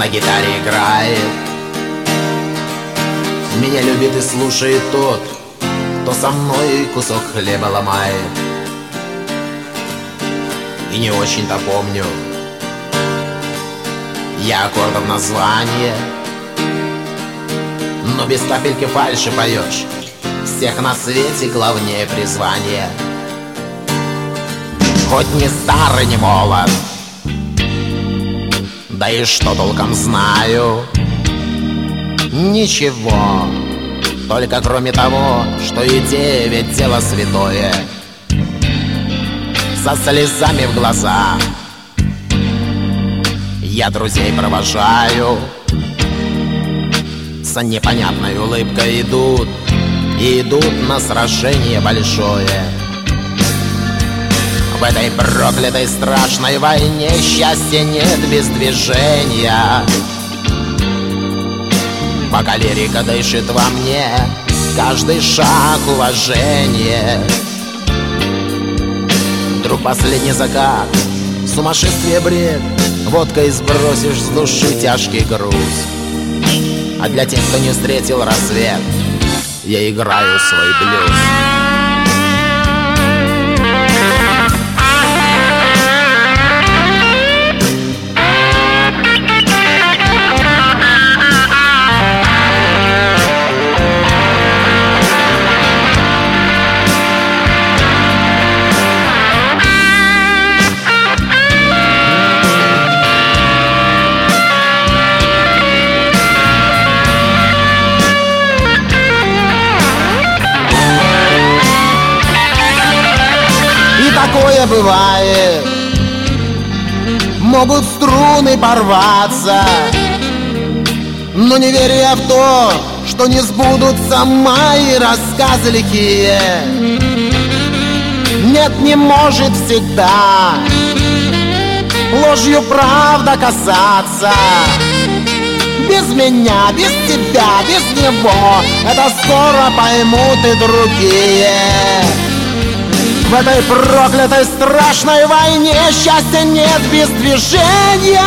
на гитаре играет. Меня любит и слушает тот, кто со мной кусок хлеба ломает. И не очень-то помню я аккордов название, но без капельки фальши поешь. Всех на свете главнее призвание. Хоть не старый, не молод, да и что толком знаю? Ничего, только кроме того, что идея ведь дело святое. Со слезами в глазах я друзей провожаю. С непонятной улыбкой идут на сражение большое. В этой проклятой страшной войне счастья нет без движения. Пока лирика дышит во мне, каждый шаг уважение. Вдруг последний закат, сумасшествие, бред, водкой сбросишь с души тяжкий груз. А для тех, кто не встретил рассвет, я играю свой блюз. Такое бывает, могут струны порваться, но не верю я в то, что не сбудутся мои рассказы лихие. Нет, не может всегда ложью правда касаться. Без меня, без тебя, без него это скоро поймут и другие. В этой проклятой страшной войне счастья нет без движения.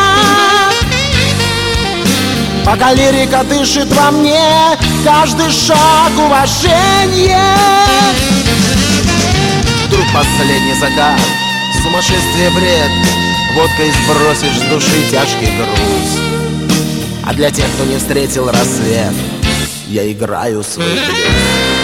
Пока лирика дышит во мне, каждый шаг уважение. Вдруг последний закат, сумасшествие, бред, водкой сбросишь с души тяжкий груз. А для тех, кто не встретил рассвет, я играю свой блюз.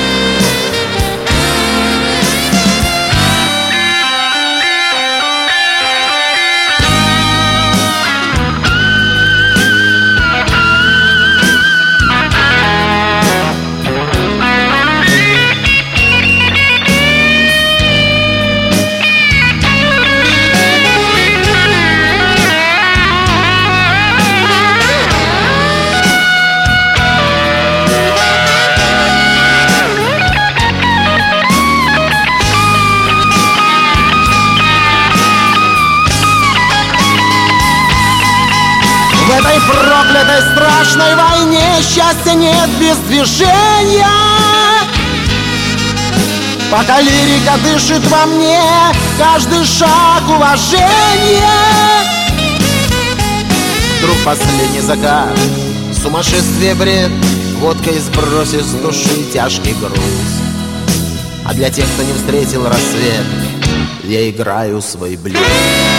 В этой проклятой страшной войне счастья нет без движения. Пока лирика дышит во мне, каждый шаг уважение. Вдруг последний закат, сумасшествие, бред, водкой сбросишь с души тяжкий груз. А для тех, кто не встретил рассвет, я играю свой блюз.